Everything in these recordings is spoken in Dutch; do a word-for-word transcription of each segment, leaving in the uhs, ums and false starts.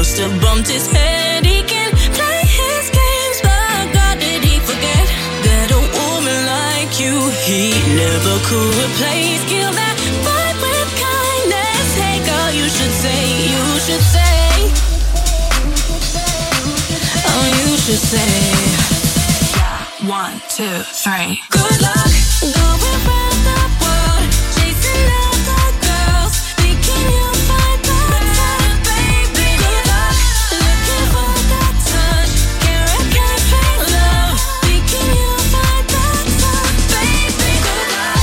must have bumped his head. He can play his games, but God, did he forget that a woman like you he never could replace? Kill that vibe with kindness. Hey girl, you should say, you should say, oh, you should say, one, two, three. Good luck going round the world, chasing other girls, thinking you'll find that time, baby. Good luck looking for that touch, can't can't fake love, thinking you'll find that time, baby. Good luck.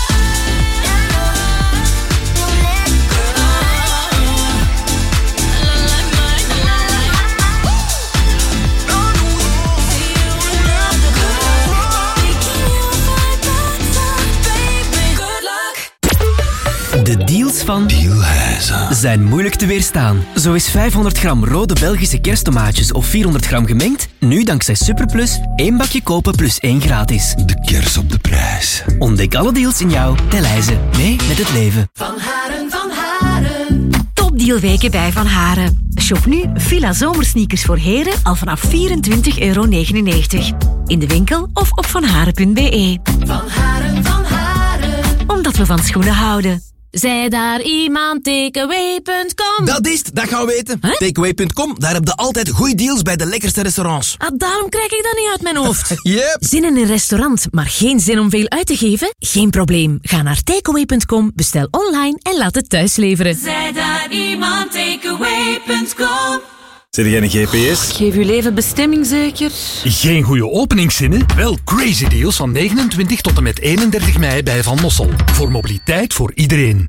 De deals van Dealhuizen zijn moeilijk te weerstaan. Zo is vijfhonderd gram rode Belgische kersttomaatjes of vierhonderd gram gemengd nu dankzij Superplus één bakje kopen plus één gratis. De kers op de prijs. Ontdek alle deals in jouw Delhaize. Mee met het leven. Van Haren, Van Haren. Topdealweken bij Van Haren. Shop nu Fila zomersneakers voor heren al vanaf vierentwintig euro negenennegentig. In de winkel of op vanharen punt be. Van Haren, Van Haren. Omdat we van schoenen houden. Zij daar iemand, takeaway punt com. Dat is het, dat gaan we weten. Huh? takeaway punt com, daar heb je altijd goede deals bij de lekkerste restaurants. Ah, daarom krijg ik dat niet uit mijn hoofd. Yep. Zin in een restaurant, maar geen zin om veel uit te geven? Geen probleem. Ga naar takeaway punt com, bestel online en laat het thuis leveren. Zij daar iemand, takeaway punt com. Zit jij een G P S? Geef uw leven bestemming zeker? Geen goede openingszinnen? Wel crazy deals van negenentwintig tot en met eenendertig mei bij Van Mossel. Voor mobiliteit voor iedereen.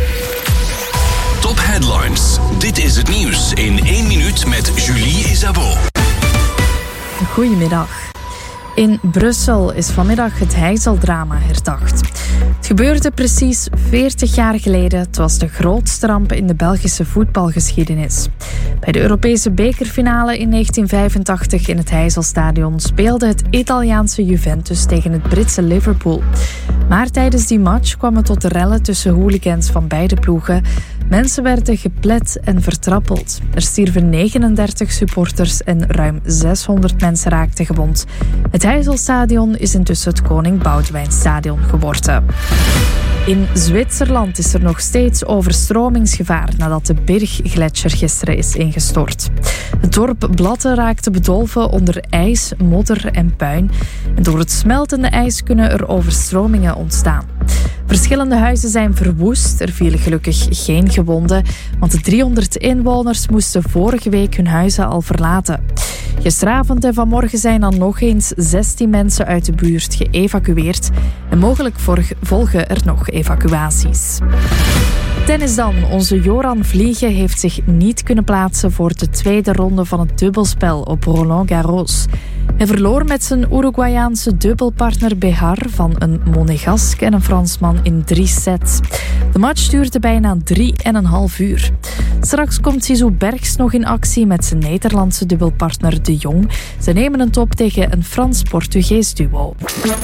Top Headlines. Dit is het nieuws in één minuut met Julie Isabeau. Goedemiddag. In Brussel is vanmiddag het Heizeldrama herdacht. Het gebeurde precies veertig jaar geleden. Het was de grootste ramp in de Belgische voetbalgeschiedenis. Bij de Europese bekerfinale in negentien vijfentachtig in het Heizelstadion speelde het Italiaanse Juventus tegen het Britse Liverpool. Maar tijdens die match kwam het tot rellen tussen hooligans van beide ploegen. Mensen werden geplet en vertrappeld. Er stierven negenendertig supporters en ruim zeshonderd mensen raakten gewond. Het Heizelstadion is intussen het Koning Boudewijnstadion geworden. In Zwitserland is er nog steeds overstromingsgevaar nadat de Birchgletscher gisteren is ingestort. Het dorp Blatte raakte bedolven onder ijs, modder en puin. En door het smeltende ijs kunnen er overstromingen ontstaan. Verschillende huizen zijn verwoest. Er vielen gelukkig geen gewonden, want de driehonderd inwoners moesten vorige week hun huizen al verlaten. Gisteravond en vanmorgen zijn dan nog eens zestien mensen uit de buurt geëvacueerd en mogelijk volgen er nog evacuaties. Tennis dan. Onze Joran Vliegen heeft zich niet kunnen plaatsen voor de tweede ronde van het dubbelspel op Roland Garros. Hij verloor met zijn Uruguayaanse dubbelpartner Behar van een Monegask en een Fransman in drie sets. De match duurde bijna drie en een half uur. Straks komt Zizou Bergs nog in actie met zijn Nederlandse dubbelpartner De Jong. Ze nemen het op tegen een Frans-Portugees duo.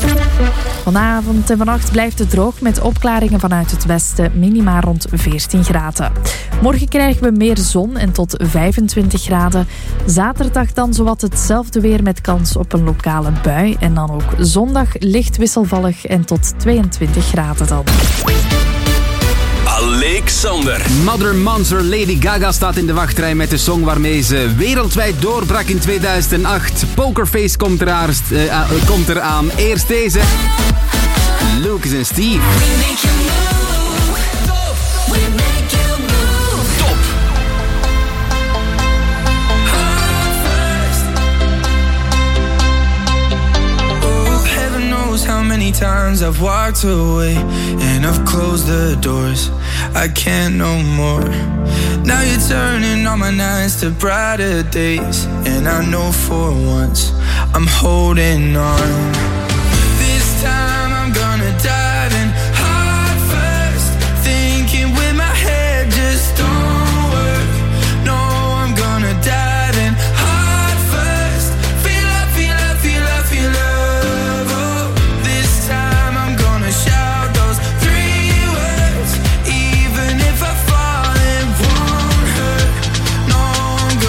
Vanavond en vannacht blijft het droog met opklaringen vanuit het westen, minima rond veertien graden. Morgen krijgen we meer zon en tot vijfentwintig graden. Zaterdag dan zowat hetzelfde weer met kans op een lokale bui. En dan ook zondag licht wisselvallig en tot tweeëntwintig graden dan. Alexander. Mother Monster Lady Gaga staat in de wachtrij met de song waarmee ze wereldwijd doorbrak in tweeduizend acht. Pokerface komt, eraan, uh, uh, komt eraan. Eerst deze. Lucas en Steve. How many times I've walked away and I've closed the doors. I can't no more. Now you're turning all my nights to brighter days, and I know for once I'm holding on. This time I'm gonna dive in heart first, thinking with my head just don't work. No, I'm gonna dive in heart first. Feel up, feel up, feel up, feel up. Shout those three words, even if I fall, it won't hurt. No, I'm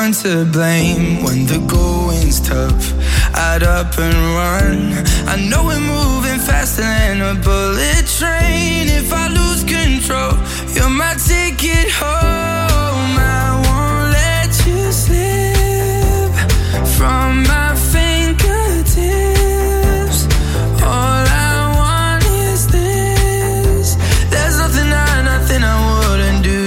one to blame when the going's tough. I'd up and run. I know we're moving faster than a bullet train. If I lose control, you're my ticket home. I won't let you slip from my fingertips. All I want is this. There's nothing I, nothing I wouldn't do.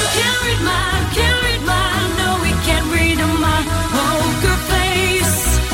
Can't read my, no, we can't read my poker face.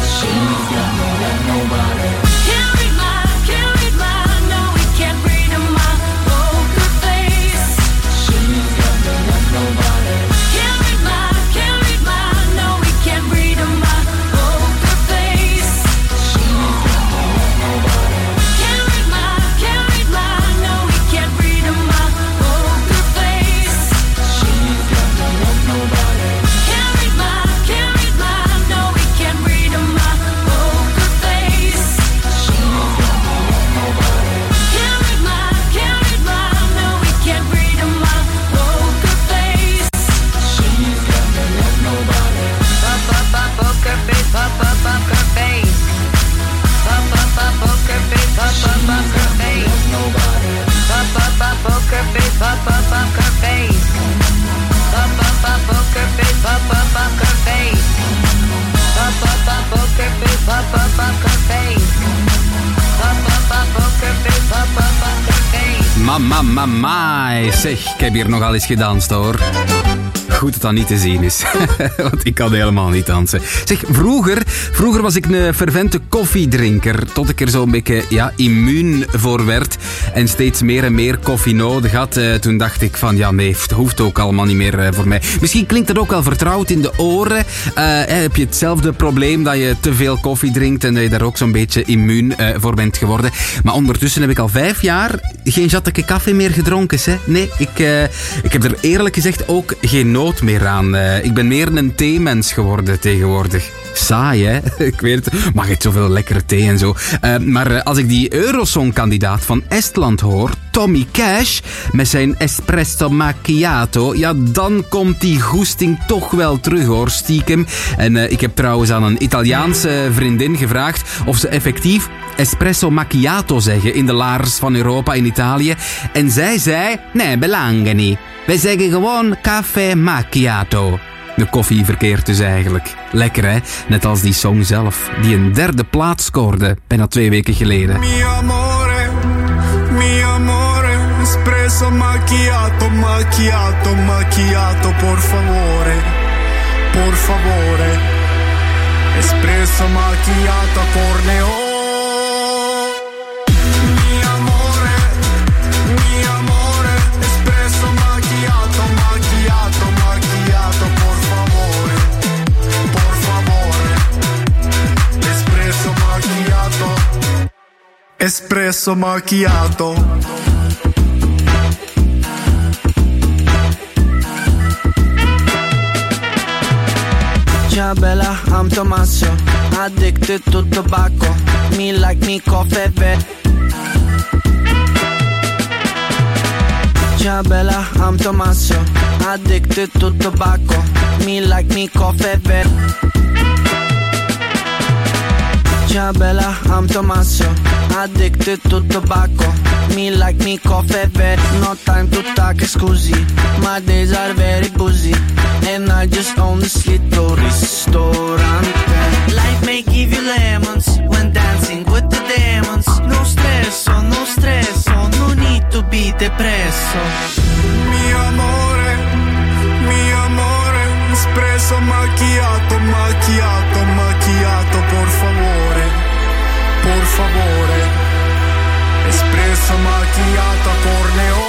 pop up poker face. Pop up up poker face, pop up poker face. Pop up up poker face, pop up poker face. Pop up up poker face, pop up poker face. Mama, mama, zeg, ik heb hier nogal eens gedanst hoor. Goed dat dat niet te zien is, want ik kan helemaal niet dansen. Zeg, vroeger, vroeger was ik een fervente koffiedrinker, tot ik er zo'n beetje ja, immuun voor werd en steeds meer en meer koffie nodig had. Uh, toen dacht ik van, ja nee, het hoeft ook allemaal niet meer uh, voor mij. Misschien klinkt dat ook wel vertrouwd in de oren. Uh, heb je hetzelfde probleem dat je te veel koffie drinkt en dat je daar ook zo'n beetje immuun uh, voor bent geworden. Maar ondertussen heb ik al vijf jaar geen jatteke koffie meer gedronken. Hè? Nee, ik, uh, ik heb er eerlijk gezegd ook geen nood meer aan. Uh, ik ben meer een theemens geworden tegenwoordig. Saai, hè? Ik weet het. Mag het zoveel lekkere thee en zo. Uh, maar uh, als ik die Eurosong-kandidaat van Estland hoor, Tommy Cash, met zijn espresso macchiato, ja, dan komt die goesting toch wel terug, hoor, stiekem. En uh, ik heb trouwens aan een Italiaanse vriendin gevraagd of ze effectief espresso macchiato zeggen in de laars van Europa in Italië. En zij zei, nee, belangen niet. Wij zeggen gewoon café macchiato. De koffie verkeert dus eigenlijk. Lekker, hè? Net als die song zelf, die een derde plaats scoorde, bijna twee weken geleden. Mi amore, mi amore, espresso macchiato, macchiato, macchiato, por favore, por favore, espresso macchiato, corneo. Mi amore, mi amore, espresso macchiato, macchiato, macchiato, por favore, por favore, espresso macchiato, espresso macchiato. Ciao bella, I'm Tommaso, addicted to tobacco, me like me coffee vet. Ciao bella, I'm Tommaso, addicted to tobacco, me like me coffee vet. Ciao bella, I'm Tommaso, addicted to tobacco, me like me coffee vet. No time to talk, scusi, my days are very busy, and I just own this little ristorante. Life may give you lemons when dancing with the demons. No stresso, no stresso, no need to be depresso. Mi amore, mi amore, espresso macchiato, macchiato, macchiato, por favore, por favore, espresso macchiato, corneo.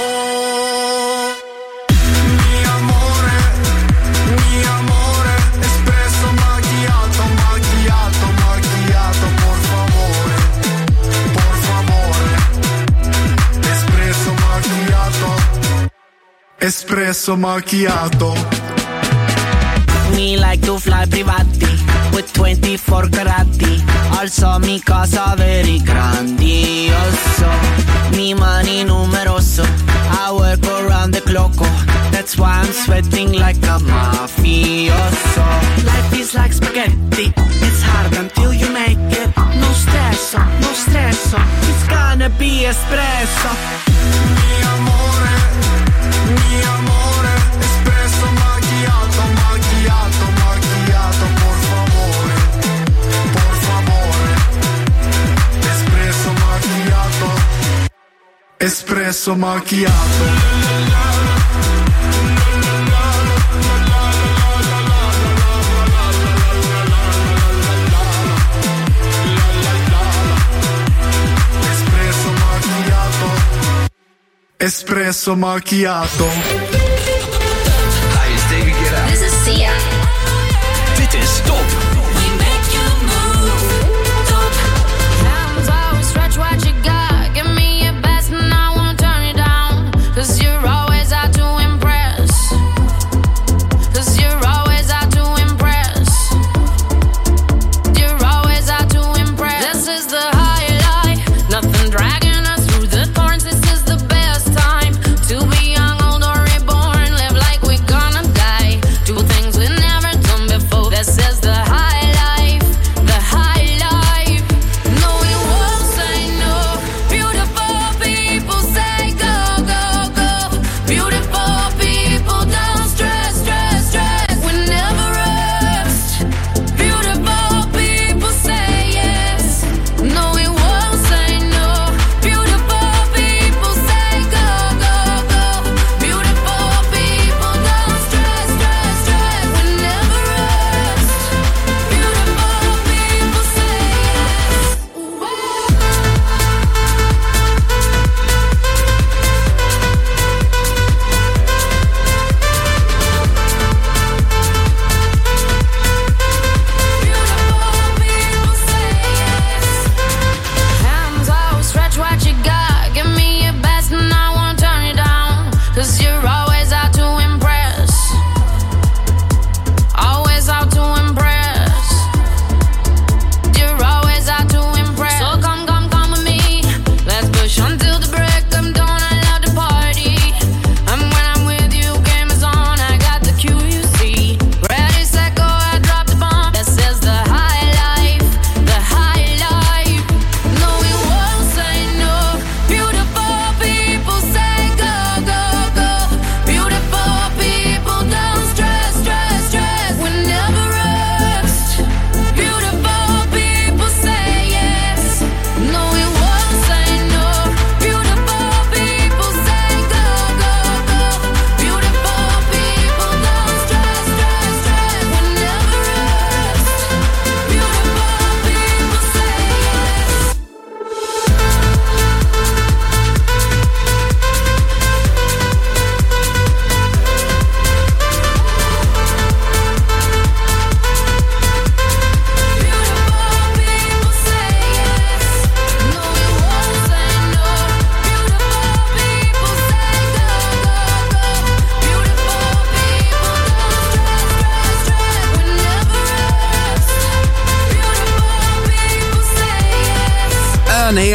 Mi amore, mi amore, espresso macchiato, macchiato, macchiato, por favore, por favore, espresso macchiato, espresso macchiato. Me like to fly privati with twenty-four carati. Also mi casa very grandioso. Mi money numeroso. I work around the clock. That's why I'm sweating like a mafioso. Life is like spaghetti. It's hard until you make it. No stresso, no stresso. It's gonna be espresso. Mi amore, mi amore, espresso macchiato, macchiato, macchiato, por favore, por favore, espresso macchiato, espresso macchiato. Espresso macchiato. Hi, it's David Guetta. This is Sia. Dit is Top. We make you move. Top. Hands always stretch what you got. Give me your best and I won't turn it down. Cause you're always out to impress. Cause you're always out to impress. You're always out to impress. This is the highlight. Nothing dragging us through the thorns. This is the best time to be young, old, or reborn.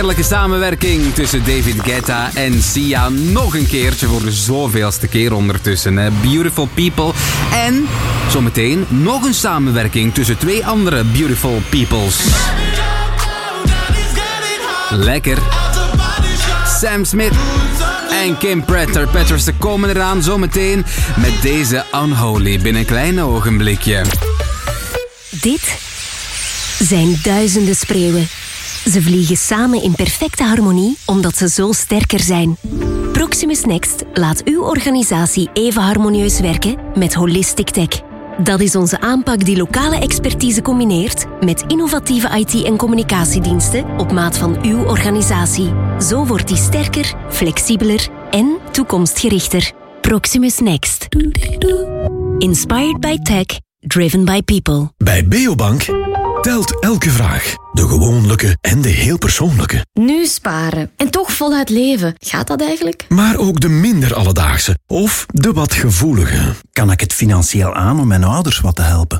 heerlijke samenwerking tussen David Guetta en Sia. Nog een keertje voor de zoveelste keer ondertussen. Hè. Beautiful People. En zometeen nog een samenwerking tussen twee andere Beautiful Peoples. Lekker. Sam Smith en Kim Pratter. Petters, ze komen eraan zometeen met deze Unholy binnen een klein ogenblikje. Dit zijn duizenden spreeuwen. Ze vliegen samen in perfecte harmonie omdat ze zo sterker zijn. Proximus Next laat uw organisatie even harmonieus werken met Holistic Tech. Dat is onze aanpak die lokale expertise combineert met innovatieve I T- en communicatiediensten op maat van uw organisatie. Zo wordt die sterker, flexibeler en toekomstgerichter. Proximus Next. Inspired by tech, driven by people. Bij Beobank telt elke vraag. De gewone en de heel persoonlijke. Nu sparen en toch voluit leven. Gaat dat eigenlijk? Maar ook de minder alledaagse of de wat gevoelige. Kan ik het financieel aan om mijn ouders wat te helpen?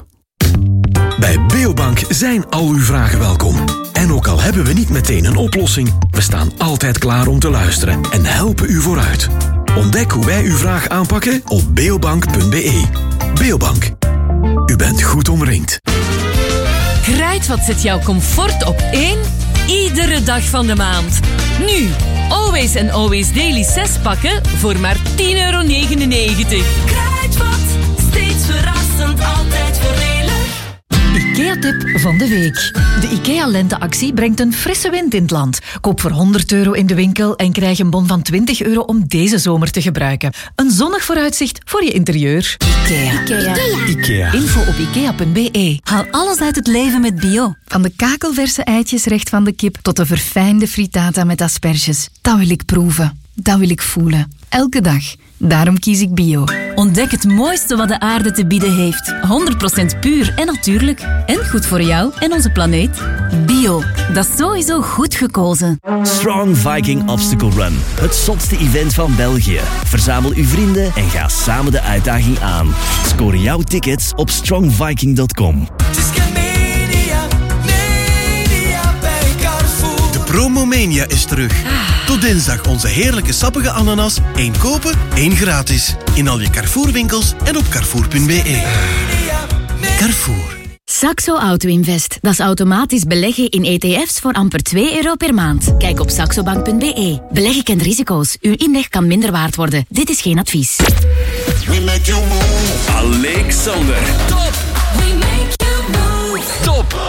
Bij Beobank zijn al uw vragen welkom. En ook al hebben we niet meteen een oplossing, we staan altijd klaar om te luisteren en helpen u vooruit. Ontdek hoe wij uw vraag aanpakken op beobank punt b e. Beobank. U bent goed omringd. Kruidvat zet jouw comfort op één, iedere dag van de maand. Nu, Always en Always Daily zes pakken voor maar tien euro negenennegentig. Kruidvat, steeds verrassend, altijd voordelig. IKEA-tip van de week. De IKEA-lenteactie brengt een frisse wind in het land. Koop voor honderd euro in de winkel en krijg een bon van twintig euro om deze zomer te gebruiken. Een zonnig vooruitzicht voor je interieur. IKEA. Ikea. IKEA. Info op ikea punt b e. Haal alles uit het leven met bio. Van de kakelverse eitjes recht van de kip tot de verfijnde frittata met asperges. Dat wil ik proeven. Dat wil ik voelen. Elke dag. Daarom kies ik bio. Ontdek het mooiste wat de aarde te bieden heeft. honderd procent puur en natuurlijk. En goed voor jou en onze planeet. Bio, dat is sowieso goed gekozen. Strong Viking Obstacle Run. Het zotste event van België. Verzamel uw vrienden en ga samen de uitdaging aan. Score jouw tickets op strong viking punt com. Promomania is terug. Tot dinsdag onze heerlijke sappige ananas. één kopen, één gratis. In al je Carrefour winkels en op carrefour punt b e. Carrefour. Saxo Auto Invest. Dat is automatisch beleggen in E T F's voor amper twee euro per maand. Kijk op saxobank punt b e. Beleggen kent risico's. Uw inleg kan minder waard worden. Dit is geen advies. We make you move. Alexander. Top. We make you move. Top.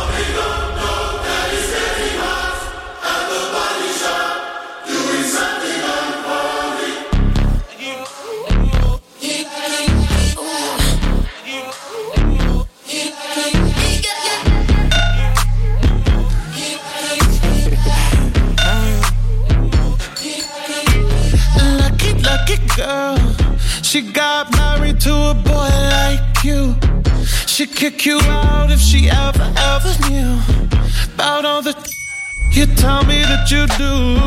Girl, she got married to a boy like you. She'd kick you out if she ever, ever knew about all the you tell me that you do.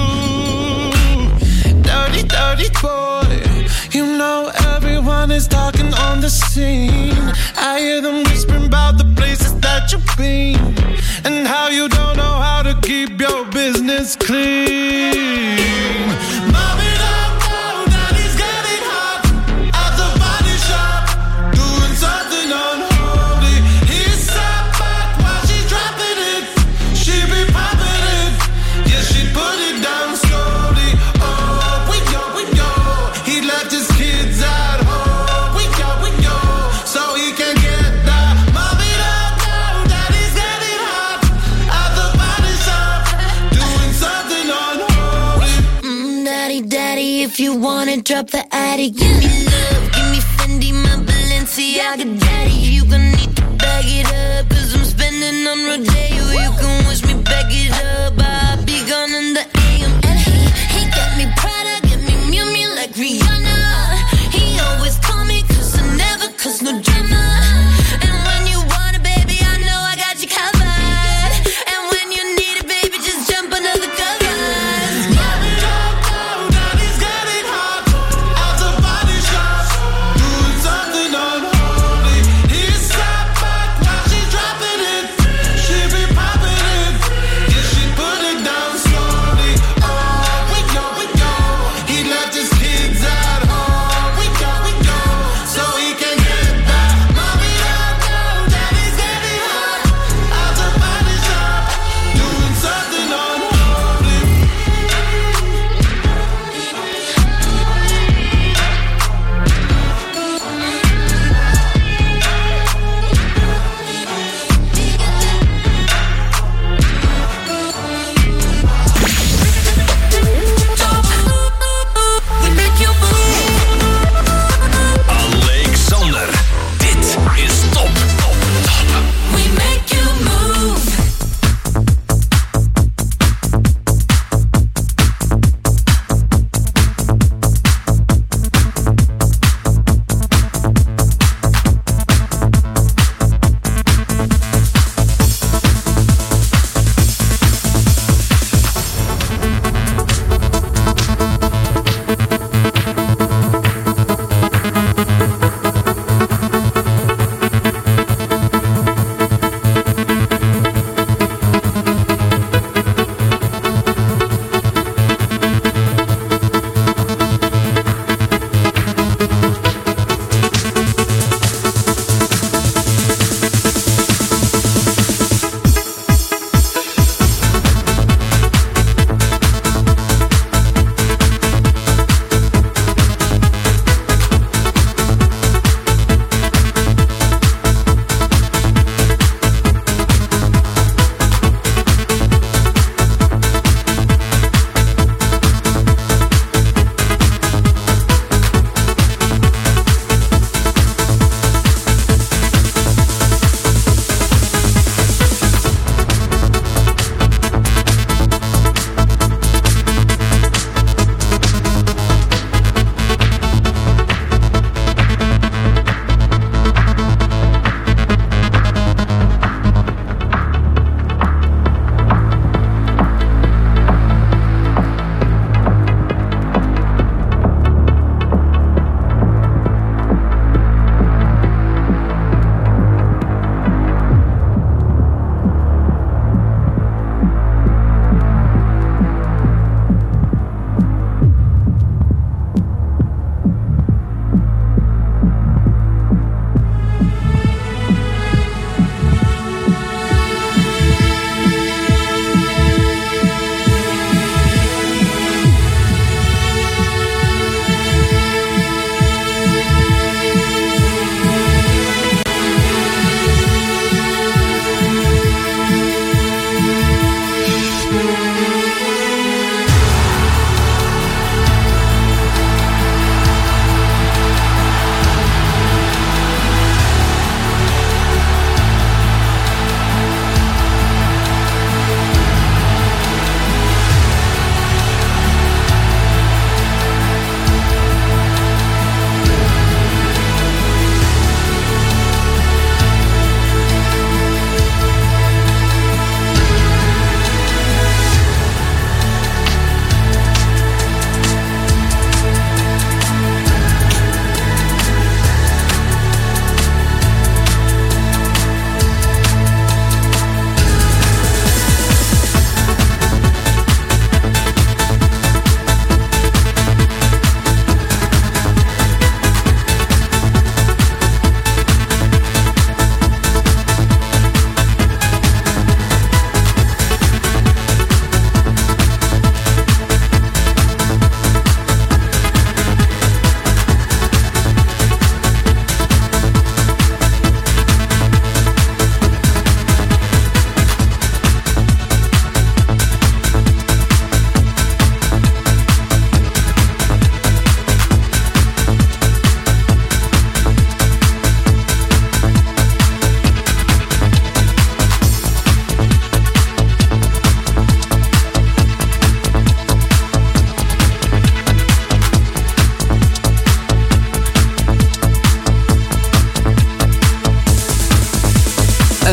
Dirty, dirty boy. You know everyone is talking on the scene. I hear them whispering about the places that you've been and how you don't know how to keep your business clean. Mommy, if you wanna drop the attic, give me love, give me Fendi, my Balenciaga daddy. You gon' need to bag it up, cause I'm spending on Rodeo. You can wish me back it up, I'll be gone in the A M. And he, he got me Prada, got me Miu Miu like Rihanna. He always call me cause I never cause no drama. And when you want it, baby, I know I got you covered. And when you need it, baby, just jump under the covers. Put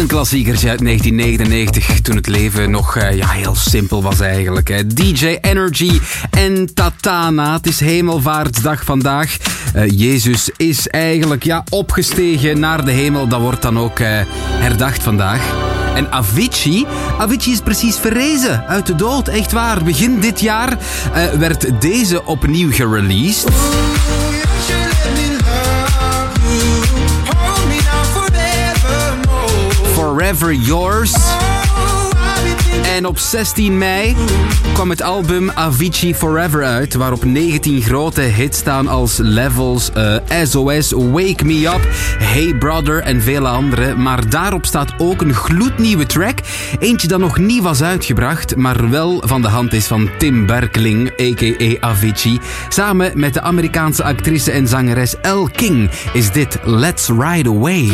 Een klassiekertje uit negentien negenennegentig, toen het leven nog uh, ja, heel simpel was eigenlijk. Hè. D J Energy en Tatana. Het is Hemelvaartsdag vandaag. Uh, Jezus is eigenlijk ja, opgestegen naar de hemel. Dat wordt dan ook uh, herdacht vandaag. En Avicii, Avicii is precies verrezen uit de dood. Echt waar. Begin dit jaar uh, werd deze opnieuw gereleased. Forever Yours. En op zestien mei kwam het album Avicii Forever uit, waarop negentien grote hits staan als Levels, uh, S O S, Wake Me Up, Hey Brother en vele andere. Maar daarop staat ook een gloednieuwe track. Eentje dat nog niet was uitgebracht, maar wel van de hand is van Tim Berkling, a k a. Avicii. Samen met de Amerikaanse actrice en zangeres Elle King is dit Let's Ride Away.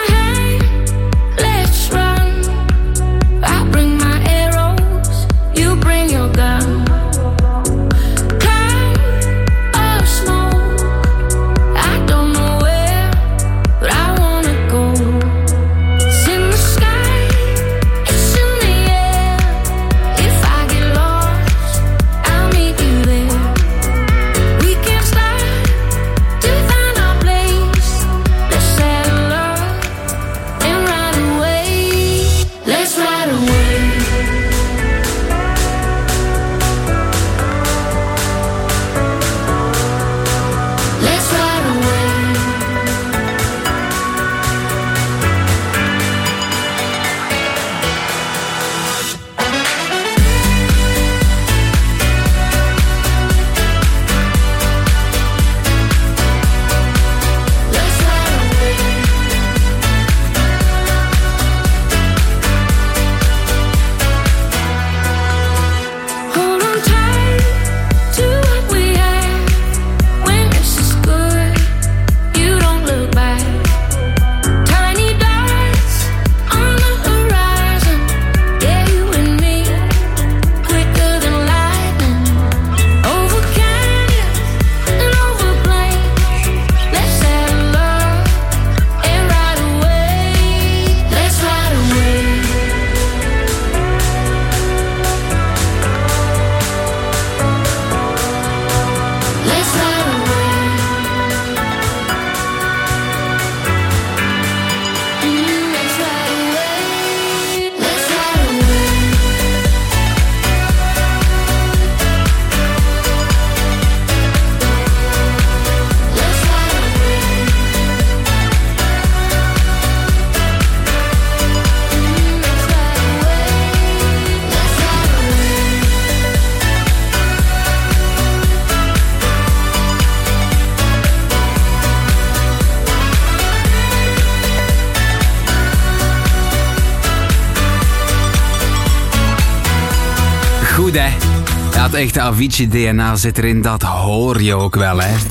Goed, hè? Ja, het echte Avicii-D N A zit erin, dat hoor je ook wel, hè?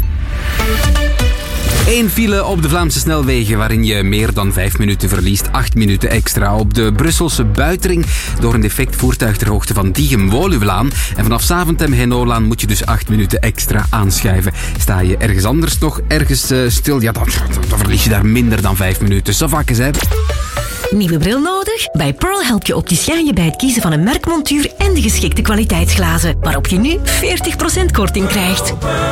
Eén file op de Vlaamse snelwegen waarin je meer dan vijf minuten verliest. Acht minuten extra. Op de Brusselse Buitering door een defect voertuig ter hoogte van Diegem-Woluwlaan. En vanaf Zaventem-Henolaan moet je dus acht minuten extra aanschuiven. Sta je ergens anders nog ergens uh, stil, ja, dan, dan verlies je daar minder dan vijf minuten. Savakkes, hè? Nieuwe bril nodig? Bij Pearl helpt je opticien je bij het kiezen van een merkmontuur en de geschikte kwaliteitsglazen, waarop je nu veertig procent korting krijgt.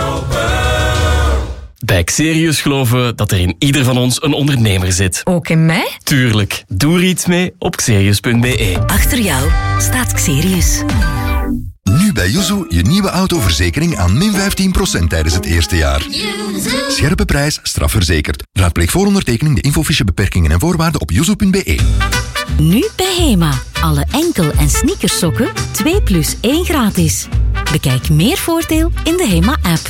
Bij Xerius geloven we dat er in ieder van ons een ondernemer zit. Ook in mij? Tuurlijk. Doe er iets mee op xerius punt b e. Achter jou staat Xerius. Nu bij Yuzu je nieuwe autoverzekering aan min vijftien procent tijdens het eerste jaar. Scherpe prijs, strafverzekerd. Raadpleeg voor ondertekening de infofiche beperkingen en voorwaarden op yuzu punt b e. Nu bij Hema. Alle enkel- en sneakersokken twee plus één gratis. Bekijk meer voordeel in de Hema-app.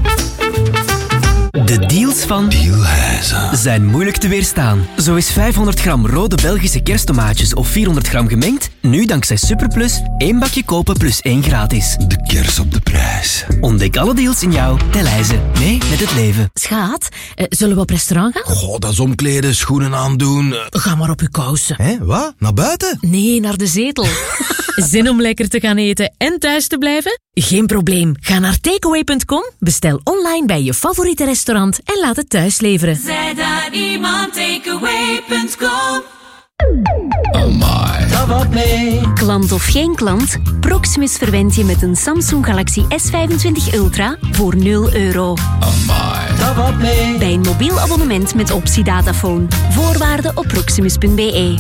De deals van Dealhuizen zijn moeilijk te weerstaan. Zo is vijfhonderd gram rode Belgische kersttomaatjes of vierhonderd gram gemengd nu dankzij Superplus één bakje kopen plus één gratis. De kers op de prijs. Ontdek alle deals in jouw Delhaize. Mee met het leven. Schaat, uh, zullen we op restaurant gaan? Goh, dat is omkleden, schoenen aandoen. Uh... Ga maar op je kousen. Hé, wat? Naar buiten? Nee, naar de zetel. Zin om lekker te gaan eten en thuis te blijven? Geen probleem. Ga naar takeaway punt com, bestel online bij je favoriete restaurant en laat het thuis leveren. Zet daar iemand takeaway punt com. Klant of geen klant, Proximus verwendt je met een Samsung Galaxy S vijfentwintig Ultra voor nul euro. Bij een mobiel abonnement met optie dataphone. Voorwaarden op proximus punt b e.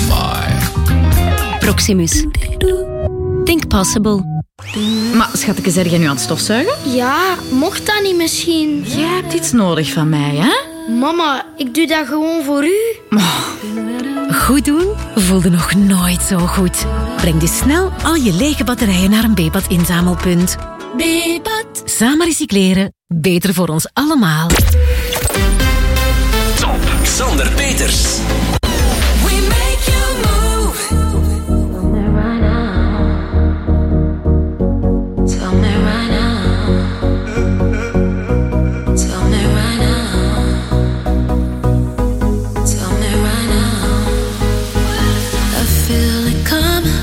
Proximus. Think possible. Maar schatje, zeg jij nu aan het stofzuigen? Ja, mocht dat niet misschien? Jij hebt iets nodig van mij, hè? Mama, ik doe dat gewoon voor u. Oh. Goed doen voelde nog nooit zo goed. Breng dus snel al je lege batterijen naar een B-pad inzamelpunt. B-pad. Samen recycleren, beter voor ons allemaal. Top Xander Peters. We make you move. Tell me right now. Tell me right now. Tell me right now. I feel it coming.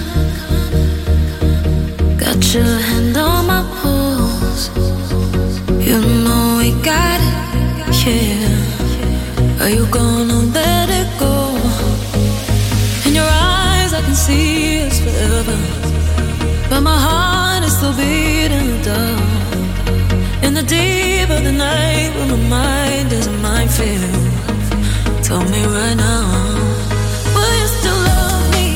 Got your hand on my pulse. You know we got it, yeah. Are you gonna let it go? In your eyes I can see it's forever, but my heart is still beating dull. In the deep of the night when my mind is a minefield. Tell me right now, will you still love me?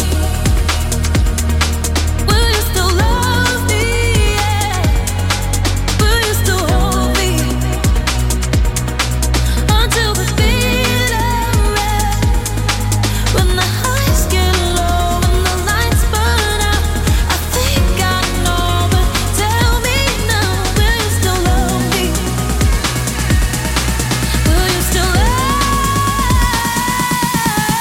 Will you still love me? Yeah. Will you still hold me until the bitter red? When the highs get low and the lights burn out, I think I know, but tell me now, will you still love me? Will you still love me?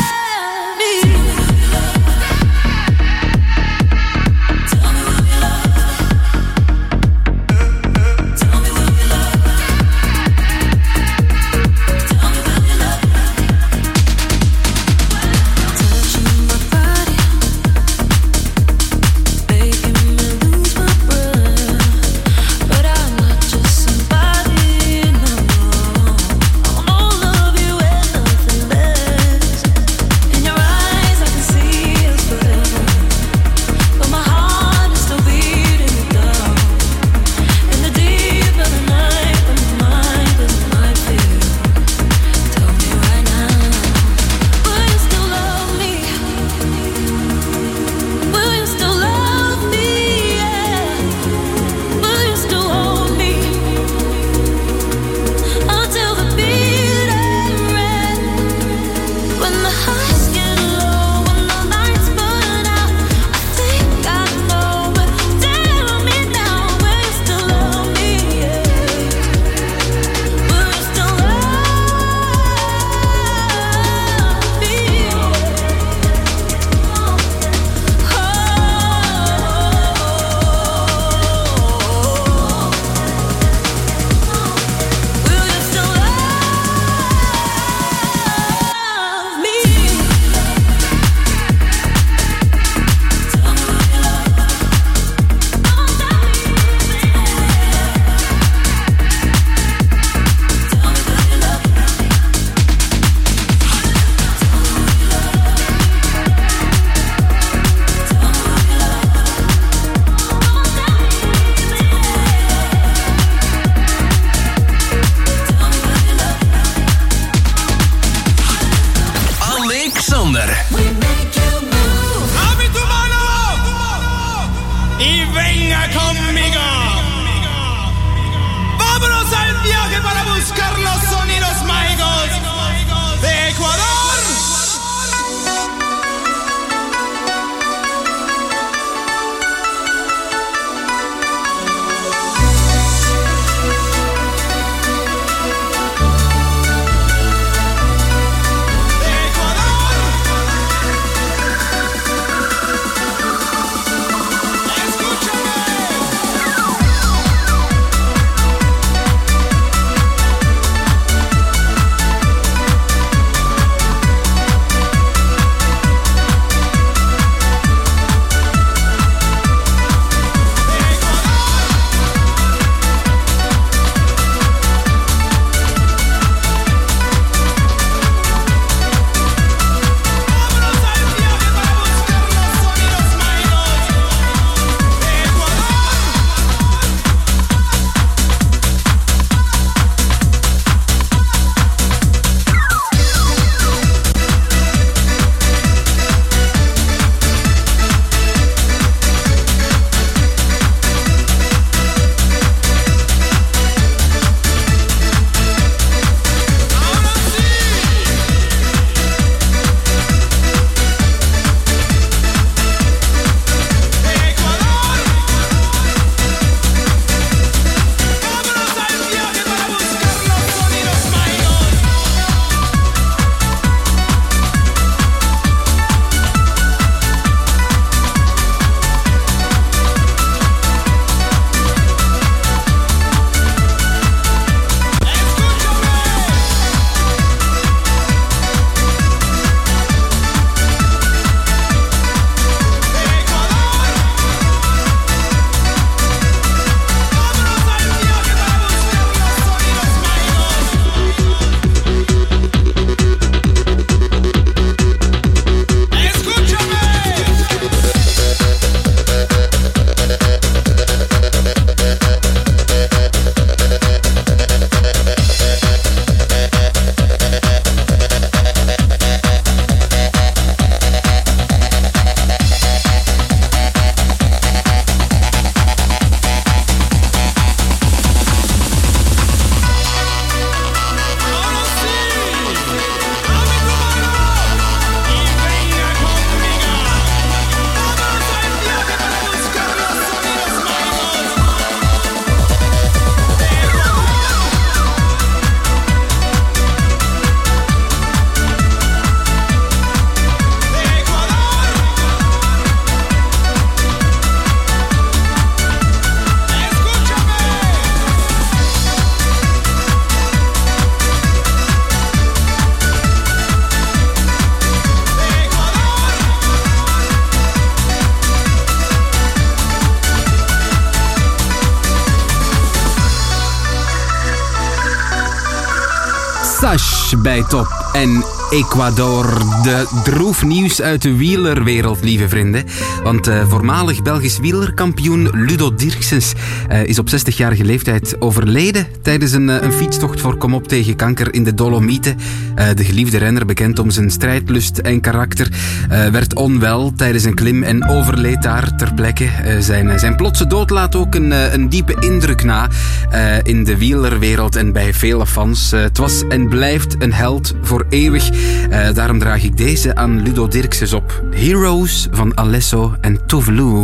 Sash bij Top en Ecuador. De droef nieuws uit de wielerwereld, lieve vrienden. Want uh, voormalig Belgisch wielerkampioen Ludo Dirkxens uh, is op zestigjarige leeftijd overleden tijdens een, uh, een fietstocht voor Kom op tegen kanker in de Dolomieten. Uh, de geliefde renner, bekend om zijn strijdlust en karakter, uh, werd onwel tijdens een klim en overleed daar ter plekke. Uh, zijn, uh, zijn plotse dood laat ook een, uh, een diepe indruk na uh, in de wielerwereld en bij vele fans. Uh, het was en blijft een held voor eeuwig. Uh, daarom draag ik deze aan Ludo Dirkxens op. Heroes van Alesso en Tovelu.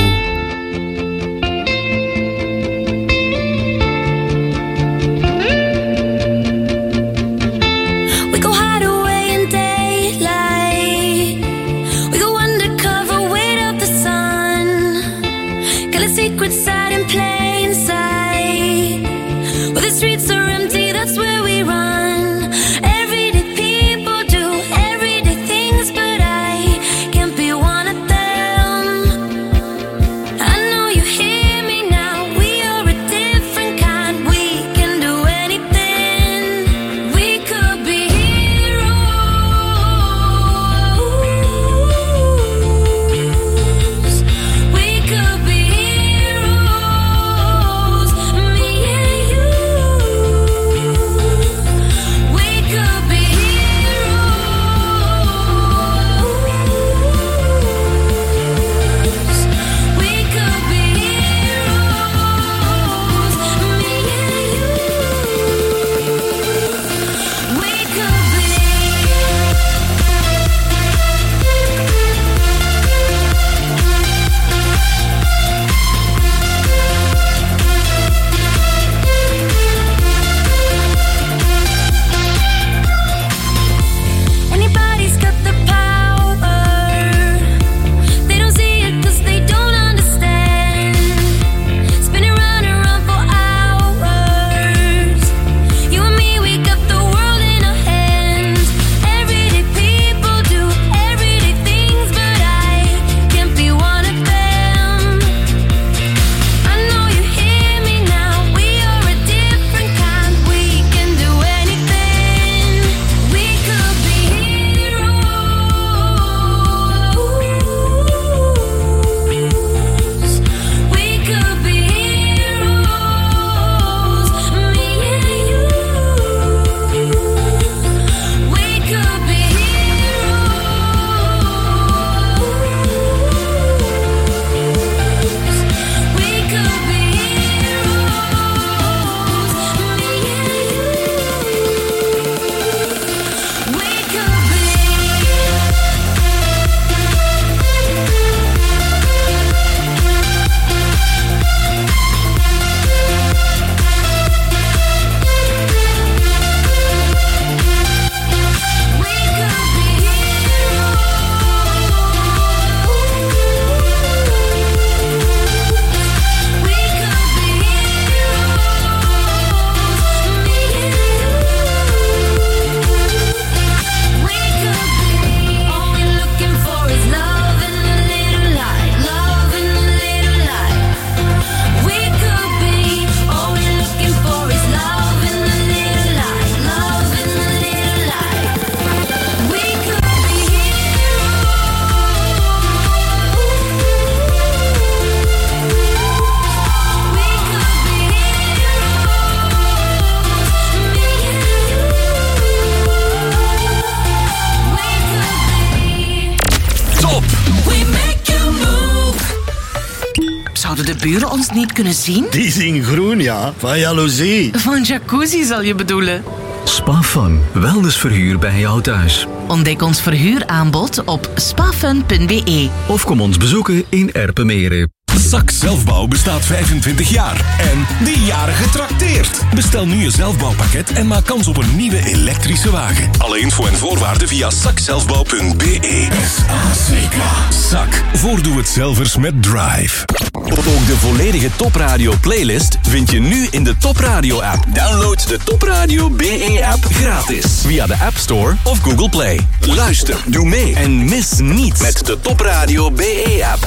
Zouden de buren ons niet kunnen zien? Die zien groen, ja. Van jaloezie. Van jacuzzi zal je bedoelen. Spafun, wellnessverhuur bij jou thuis. Ontdek ons verhuuraanbod op spafun punt b e. Of kom ons bezoeken in Erpenmeren. Zak Zelfbouw bestaat vijfentwintig jaar en die jaren getrakteerd. Bestel nu je zelfbouwpakket en maak kans op een nieuwe elektrische wagen. Alle info en voorwaarden via zakzelfbouw punt b e. S A C K. Zak. Voor doe-het-zelvers met Drive. Ook de volledige Top Radio playlist vind je nu in de Top Radio app. Download de Top Radio B E app gratis via de App Store of Google Play. Luister, doe mee en mis niets met de Top Radio B E app.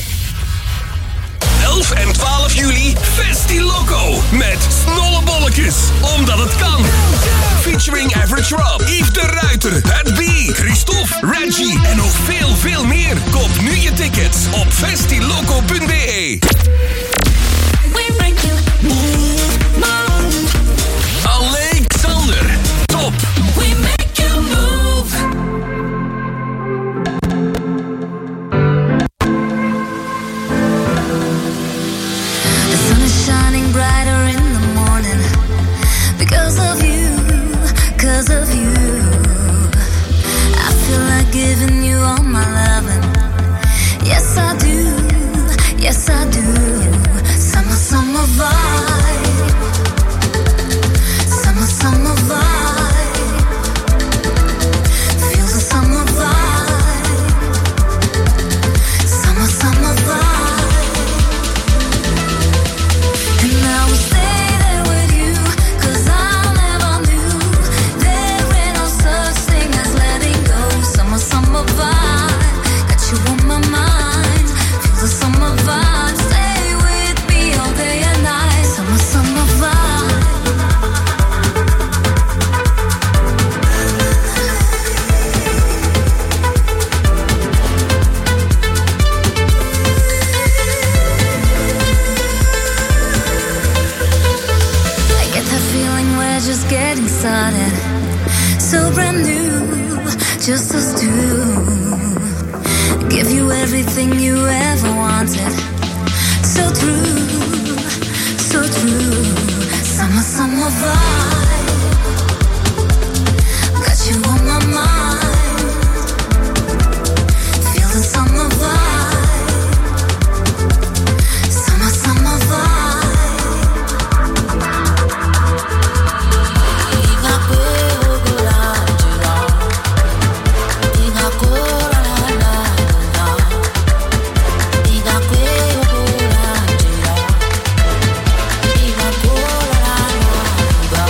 elf en twaalf juli Festi Loco met Snollebolletjes, omdat het kan. Featuring Average Rob, Yves de Ruiter, Het Bee, Christophe, Reggie en nog veel, veel meer. Koop nu je tickets op festiloco punt b e. Alexander, top. We make you move. The sun is shining brighter in the morning because of you, because of you. I feel like giving you all my loving. Yes, I do. Yes, I do. Summer, summer vibe. Summer, summer vibe. Feel the summer vibe. Summer, summer vibe. And I will stay there with you, 'cause I never knew there ain't no such thing as letting go. Summer, summer vibe. Got you on my mind. Feel the summer vibe. Stay with me all day and night. Summer, summer vibe. I get that feeling we're just getting started. So brand new, just us two. Give you everything you ever wanted. So true, so true. Summer, summer vibe. Got you on my mind. Feel the summer vibe. Summer, summer vibe. Bye.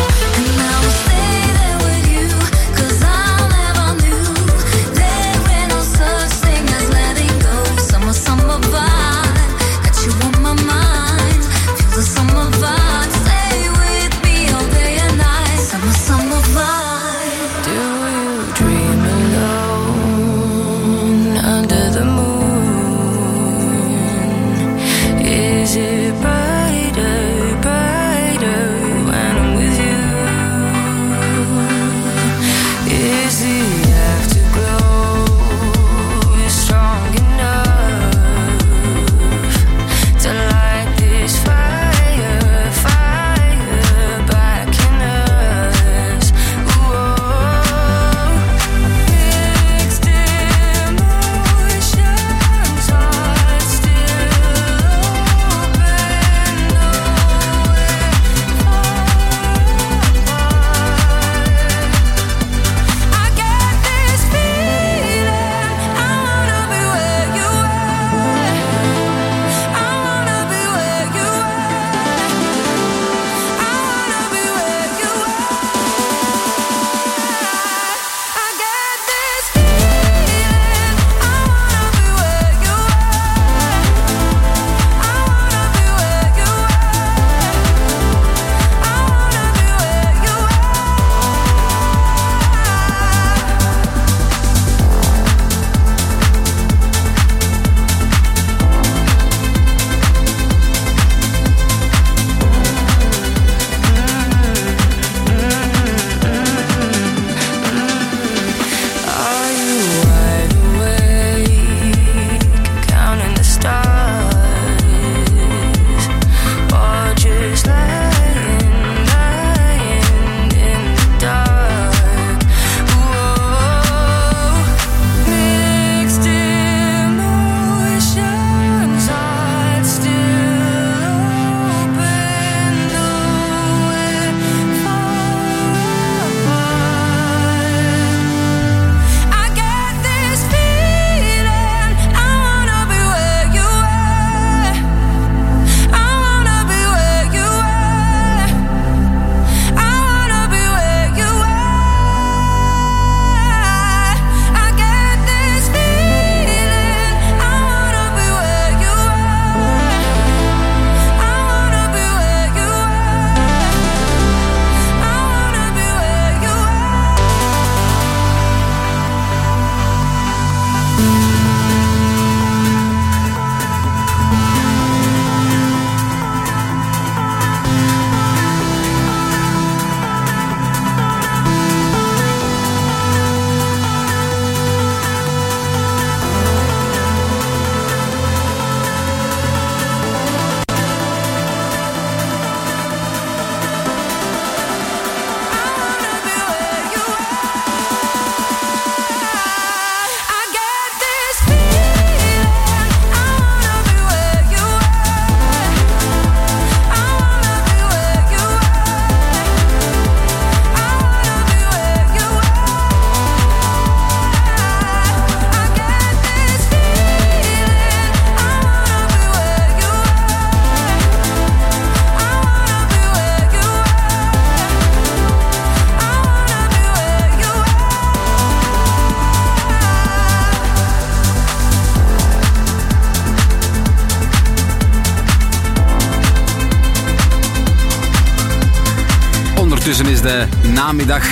Ondertussen is de namiddag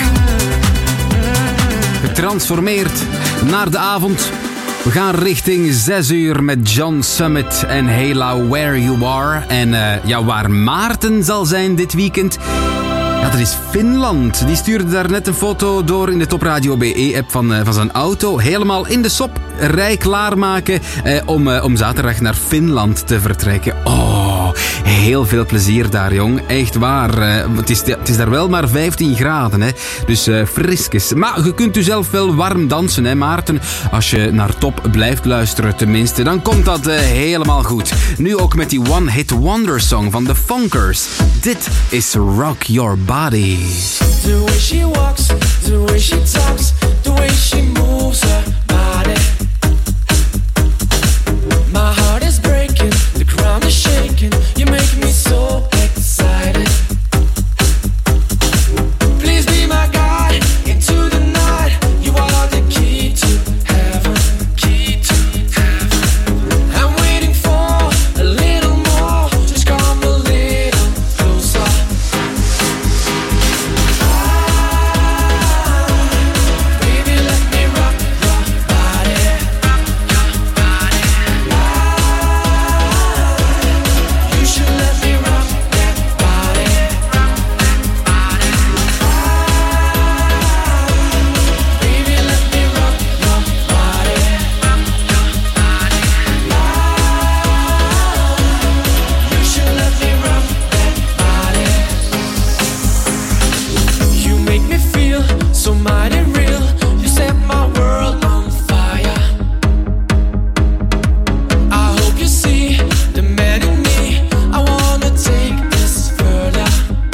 getransformeerd naar de avond. We gaan richting zes uur met John Summit en Hela Where You Are. En uh, ja, waar Maarten zal zijn dit weekend... Ja, dat is Finland. Die stuurde daar net een foto door in de Top Radio B E-app van, uh, van zijn auto. Helemaal in de sop, rij klaarmaken uh, om, uh, om zaterdag naar Finland te vertrekken. Oh, heel veel plezier daar, jong. Echt waar. Uh, het, is, het is daar wel maar vijftien graden, hè. Dus uh, friskes. Maar je kunt u zelf wel warm dansen, hè, Maarten. Als je naar Top blijft luisteren, tenminste. Dan komt dat uh, helemaal goed. Nu ook met die One Hit Wonder song van The Funkers. Dit is Rock Your Body. The way she walks, the way she talks, the way she moves her body. My heart is breaking, the ground is shaking. You make me so excited. Please be my guide into the night. You are the key to heaven, key to heaven. I'm waiting for a little more. Just come a little closer. Baby, let me rock your body, rock your body. You should let me rock that body, rock that body. Baby, let me rock your body, rock your body. You should let me rock that body. You make me feel so mighty real. You set my world on fire. I hope you see the man in me. I wanna take this further.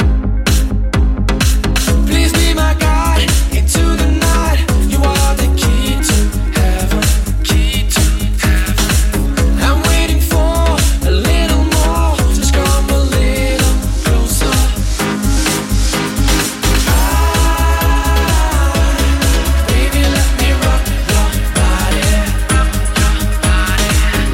Please be my guide into the night. You are the key to heaven, key to heaven. I'm waiting for a little more. Just come a little closer. Baby, let me rock your body, rock your body.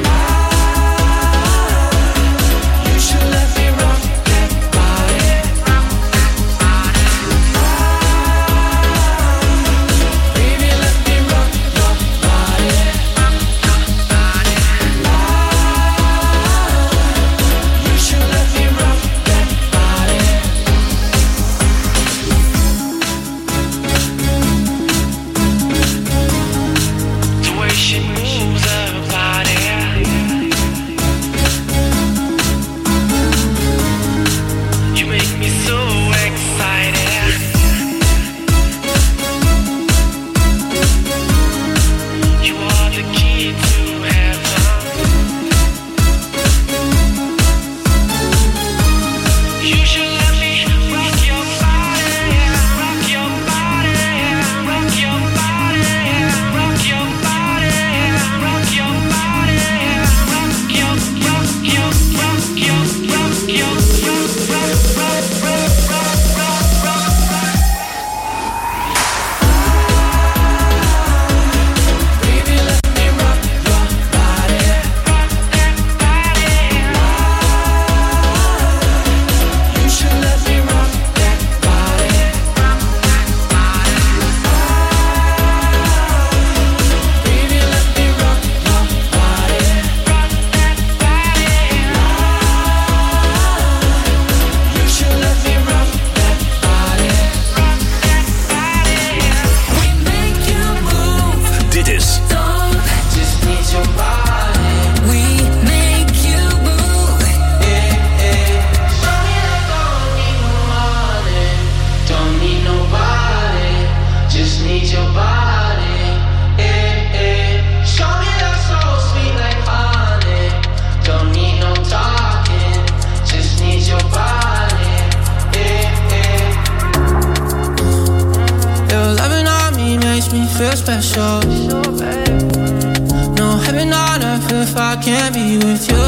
You should let me rock that body, rock that body. Baby, let me rock your body, rock your body. You should let me rock that body. The way she moves her body. You make me so excited. You are the key to heaven. You should let me rock your body, rock your body, rock your body, rock your body, rock your body, rock your, rock your, rock your, rock your, rock, rock, rock, rock, rock, rock, rock. Baby, let me rock your body, rock that body. You should let me rock that body, rock that body. Baby, let me rock your body, rock that body. You should let me rock that body, rock that body. We make you move. Dit is Don't just need your body. We make you move. Yeah, yeah. Sorry, I don't need no money. Don't need nobody. Just need your body. Yeah, yeah. Show me that so sweet like honey. Don't need no talking. Just need your body. Yeah, yeah. Your loving on me makes me feel special. No heaven on earth if I can't be with you.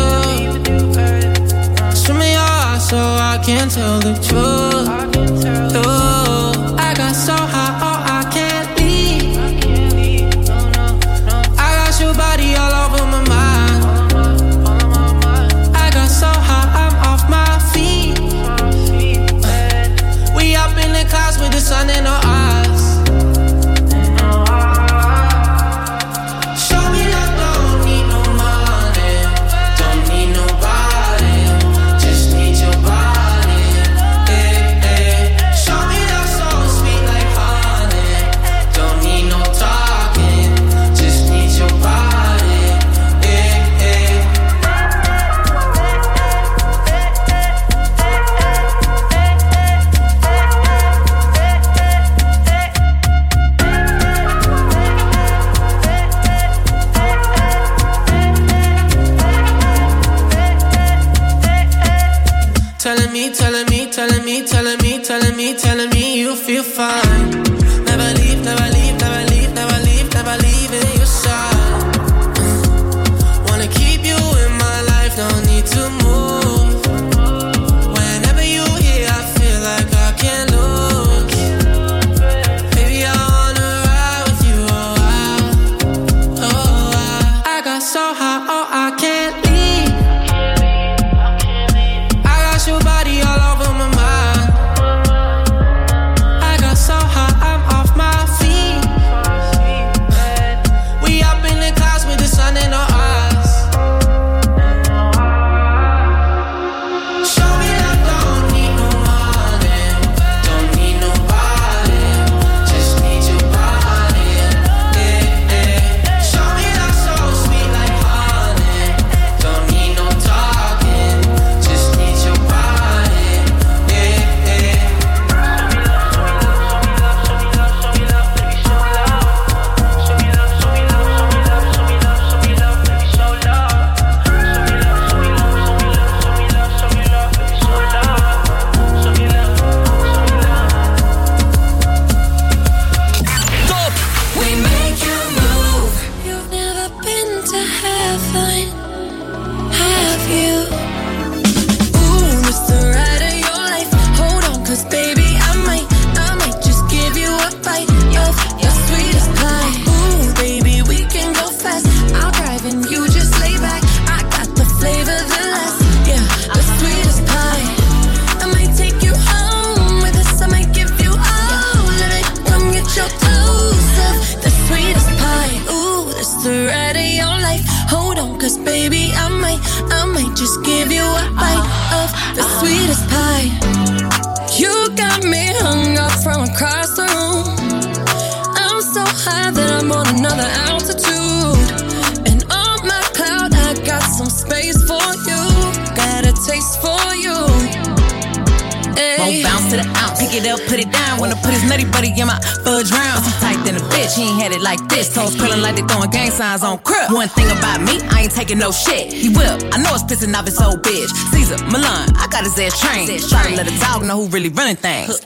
Swim in your eyes so I can tell the truth. Ooh, I got so high, oh I can't leave. I got your body all over my mind. I got so high, I'm off my feet. We up in clouds with the sun in our eyes. Show me love, don't need no money, don't need nobody, just need your body. Eh, eh. Show me love so sweet like honey, don't need no talking, just need your body. Eh, eh. Telling me, telling me, telling me, telling me, telling me, telling me you feel fine. Never leave, never leave, never leave, never leave, never leave in your side. Wanna keep you in my life, no need to move. Whenever you here, I feel like I can't lose. Baby, I wanna ride with you, oh I, oh I. I got so high, oh I can't leave. I got your body all over my mind. I got so high, I'm off my feet. We up in the clouds with the sun in our eyes. Show me love, don't need no money, don't need nobody, just need your body. Eh, eh. Show me love so sweet like honey, don't need no talking, just need your body. Eh, eh. We make you move. You've never been to heaven, have you? Ooh, it's the ride of your life. Hold on, cause baby, I might, I might just give you a bite of your sweetest pie. Ooh, baby, we can go fast. I'll drive and you just lay back. I got the flavor, the last, yeah, the sweetest pie. I might take you home with us. I might give you all of it. Come get your dose of the sweetest pie. Ooh, that's the ride of your life. Hold on, cause baby, I might, I might just give you a bite of the sweetest pie. You got me hung up from across the room. I'm so high that I'm on another altitude. And on my cloud, I got some space for you. Got a taste for you. Won't bounce to the ounce. Pick it up, put it down. Wanna put his nutty buddy in my fudge round. I'm tight than a bitch, he ain't had it like this. Toes curling like they throwing gang signs on crib. One thing about me, I ain't taking no shit. He whip, I know it's pissing off his old bitch. Caesar, Milan, I got his ass trained. Try to let a dog know who really running things.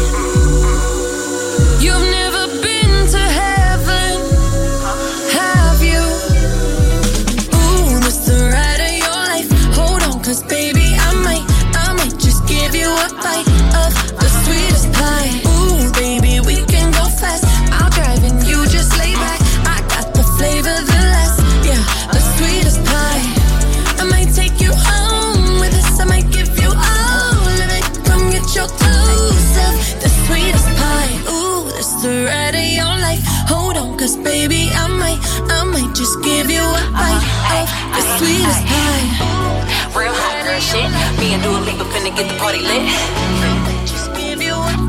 You've never been to heaven, have you? Ooh, this the ride of your life. Hold on, cause baby, I might, I might just give you a bite of the sweetest pie. Ooh, baby, we can go fast. I'll drive and you just lay back. I got the flavor, the last, yeah, the sweetest pie. I might take you home with us. I might give you all of it. Come get your dose of the sweetest pie. Ooh, that's the ride of your life. Hold on, cause baby, I might, I might just give you a bite of the sweetest pie. Real hot girl shit. Me and Dua Lipa finna get the party lit. Just give you a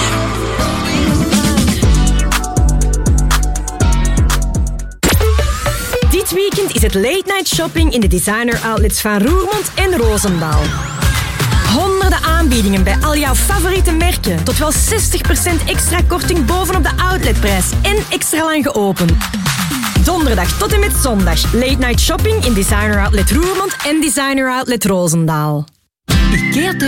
Dit weekend is het late night shopping in de designer outlets van Roermond en Roosendaal. Honderden aanbiedingen bij al jouw favoriete merken. Tot wel zestig procent extra korting bovenop de outletprijs. En extra lang geopend. Donderdag tot en met zondag. Late night shopping in designer outlet Roermond en designer outlet Roosendaal. IKEA